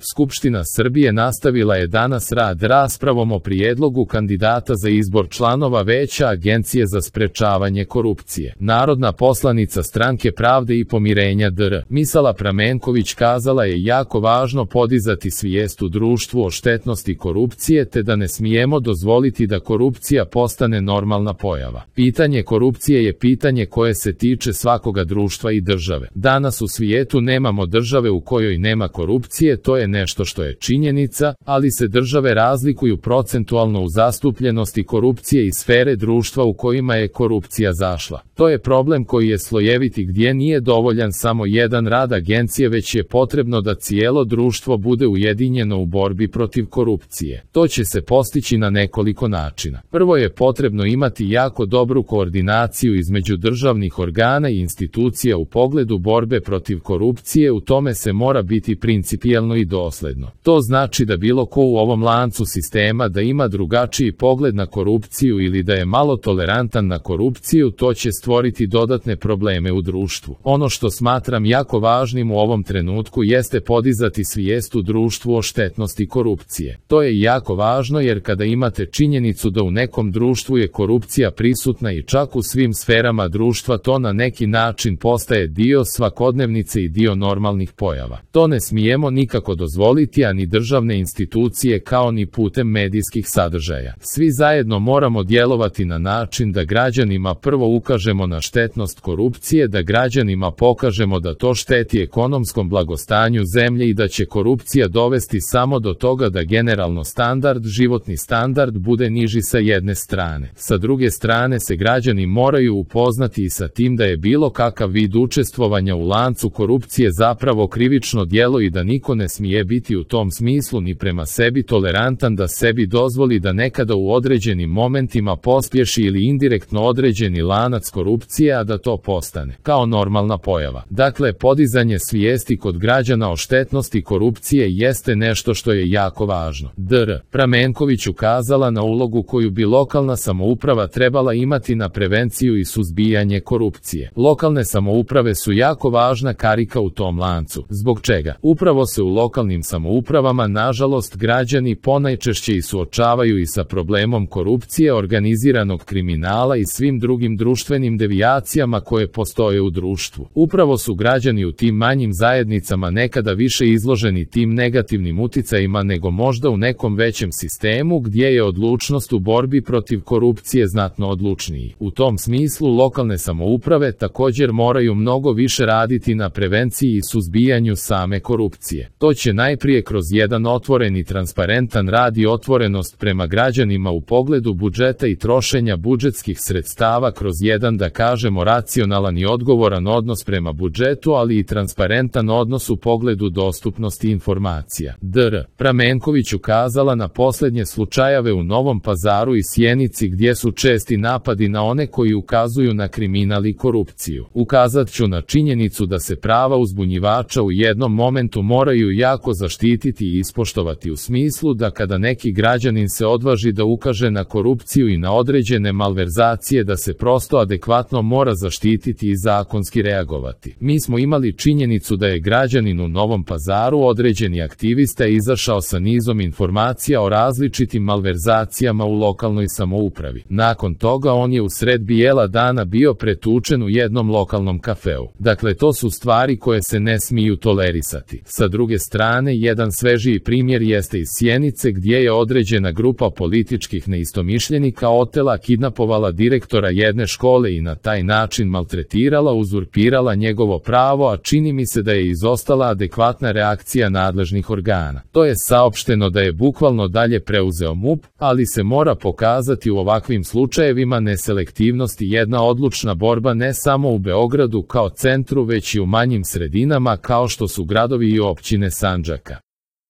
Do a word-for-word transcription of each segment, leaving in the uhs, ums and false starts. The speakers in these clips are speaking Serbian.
Skupština Srbije nastavila je danas rad raspravom o prijedlogu kandidata za izbor članova Veća Agencije za sprečavanje korupcije. Narodna poslanica Stranke pravde i pomirenja D R Misala Pramenković kazala je jako važno podizati svijest u društvu o štetnosti korupcije te da ne smijemo dozvoliti da korupcija postane normalna pojava. Pitanje korupcije je pitanje koje se tiče svakoga društva i države. Danas u svijetu nemamo države u kojoj nema korupcije, to je nešto što je činjenica, ali se države razlikuju procentualno u zastupljenosti korupcije i sfere društva u kojima je korupcija zašla. To je problem koji je slojeviti gdje nije dovoljan samo jedan rad agencije, već je potrebno da cijelo društvo bude ujedinjeno u borbi protiv korupcije. To će se postići na nekoliko načina. Prvo je potrebno imati jako dobru koordinaciju između državnih organa i institucija u pogledu borbe protiv korupcije, u tome se mora biti principijelno i dosledno. To znači da bilo ko u ovom lancu sistema da ima drugačiji pogled na korupciju ili da je malo tolerantan na korupciju, to će stvoriti dodatne probleme u društvu. Ono što smatram jako važnim u ovom trenutku jeste podizati svijest u društvu o štetnosti korupcije. To je jako važno jer kada imate činjenicu da u nekom društvu je korupcija prisutna i čak u svim sferama društva, to na neki način postaje dio svakodnevnice i dio normalnih pojava. To ne smijemo nikako dozvoliti, a ni državne institucije kao ni putem medijskih sadržaja. Svi zajedno moramo djelovati na način da građanima prvo ukažemo na štetnost korupcije, da građanima pokažemo da to šteti ekonomskom blagostanju zemlje i da će korupcija dovesti samo do toga da generalno standard, životni standard bude niži sa jedne strane. Sa druge strane se građani moraju upoznati i sa tim da je bilo kakav vid učestvovanja u lancu korupcije zapravo krivično djelo i da niko ne smije biti u tom smislu ni prema sebi tolerantan da sebi dozvoli da nekada u određenim momentima pospješi ili indirektno određeni lanac korupcije, a da to postane kao normalna pojava. Dakle, podizanje svijesti kod građana o štetnosti korupcije jeste nešto što je jako važno. D R Pramenković ukazala na ulogu koju bi lokalna samouprava trebala imati na prevenciju i suzbijanje korupcije. Lokalne samouprave su jako važna karika u tom lancu. Zbog čega? Upravo se u lokalnim samoupravama, nažalost, građani ponajčešće i suočavaju i sa problemom korupcije, organiziranog kriminala i svim drugim društvenim devijacijama koje postoje u društvu. Upravo su građani u tim manjim zajednicama nekada više izloženi tim negativnim uticajima nego možda u nekom većem sistemu gdje je odlučnost u borbi protiv korupcije znatno odlučniji. U tom smislu lokalne samouprave također moraju mnogo više raditi na prevenciji i suzbijanju same korupcije. To će najprije kroz jedan otvoren i transparentan rad i otvorenost prema građanima u pogledu budžeta i trošenja budžetskih sredstava kroz jedan, da kažemo, racionalan i odgovoran odnos prema budžetu, ali i transparentan odnos u pogledu dostupnosti informacija. D R Pramenković ukazala na posljednje slučajeve u Novom Pazaru i Sjenici gdje su česti napadi na one koji ukazuju na kriminal i korupciju. Ukazat ću na činjenicu da se prava uzbunjivača u jednom momentu moraju jako zaštititi i ispoštovati u smislu da kada neki građanin se odvaži da ukaže na korupciju i na određene malverzacije, da se prosto adekvatno mora zaštititi i zakonski reagovati. Mi smo imali činjenicu da je građanin u Novom Pazaru, određeni aktivista, izašao sa nizom informacija o različitim malverzacijama u lokalnoj samoupravi. Nakon toga on je u sred bijela dana bio pretučen u jednom lokalnom kafeu. Dakle, to su stvari koje se ne smiju tolerisati. Sa druge strane, jedan svežiji primjer jeste iz Sjenice gdje je određena grupa političkih neistomišljenika otela, kidnapovala direktora jedne škole i na taj način maltretirala, uzurpirala njegovo pravo, a čini mi se da je izostala adekvatna reakcija nadležnih organa. To je saopšteno da je bukvalno dalje preuzeo M U P, ali se mora pokazati u ovakvim slučajevima neselektivnost i jedna odlučna borba ne samo u Beogradu kao centru, već i u manjim sredinama kao što su gradovi i općine Sandžaka.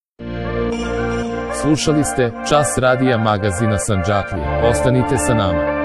Slušali ste Čas radija magazina Sandžaklija. Ostanite sa nama.